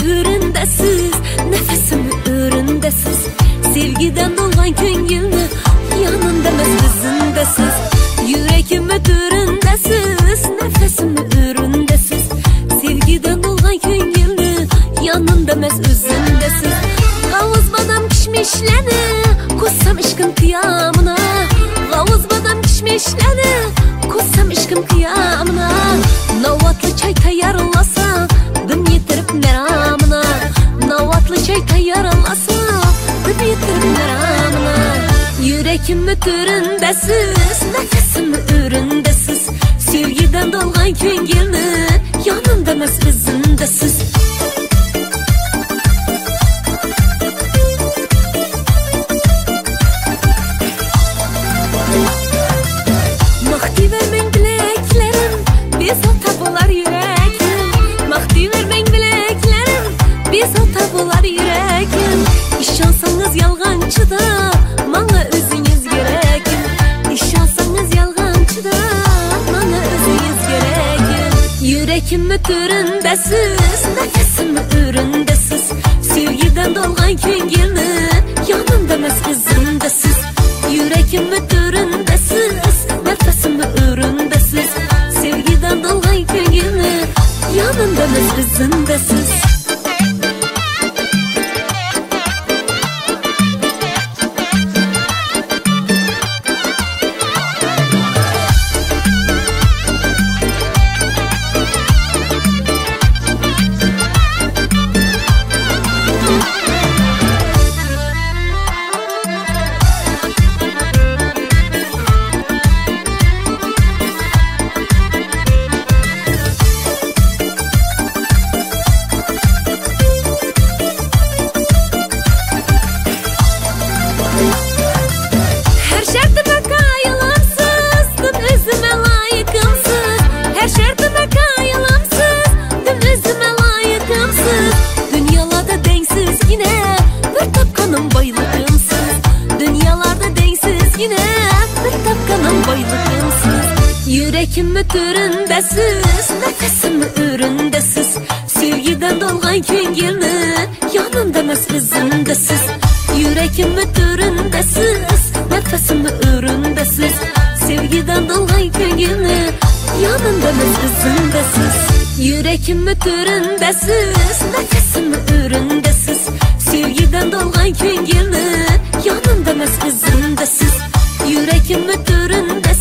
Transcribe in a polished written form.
türündesiz, nefesimi üründesiz. Sevgiden dolgan köngülni yanında emas bizindesiz. Yürekimi türündesiz, nefesimi üründesiz. Sevgiden dolgan köngülni yanında emas özündesiz. Gavuz badam kişmişleni ko'ssam ishqim qiyamına. Gavuz badam kişmişleni ko'ssam ishqim qiyamına. Navatlı çay tayyorlasa dim yetirib meramına. Navatlı çay tayyorlasa dim yetirib meramına. Yürekimi türündesiz, nefesimi üründesiz. Sevgiden dolgan köngülni yanında emas izindesiz. Mahdi vermen bileklerim, bezalta bolar yüreğim. Mahdi vermen bileklerim, bezalta bolar yüreğim. İşansanız yalgancıda, bana özünüz gerekin. İşansanız yalgancıda, bana özünüz gerekin. Yürekimi türündesiz, nefesimi üründesiz. Sevgiden dolgan köngülni yanında emas izindesiz. Yürekimi türündesiz, nefesimi üründesiz. Sevgiden dolgan köngülni yanında emas izindesiz. Yürekimi türündesiz, nefesimi üründesiz. Sevgiden dolgan köngülni yanında emas izindesiz. Yürekimi türündesiz, nefesimi üründesiz. Sevgiden dolgan köngülni yanında emas izindesiz. Yürekimi türündesiz, nefesimi üründesiz. Sevgiden dolgan köngülni yanında emas izindesiz. Yürekimi türündesiz,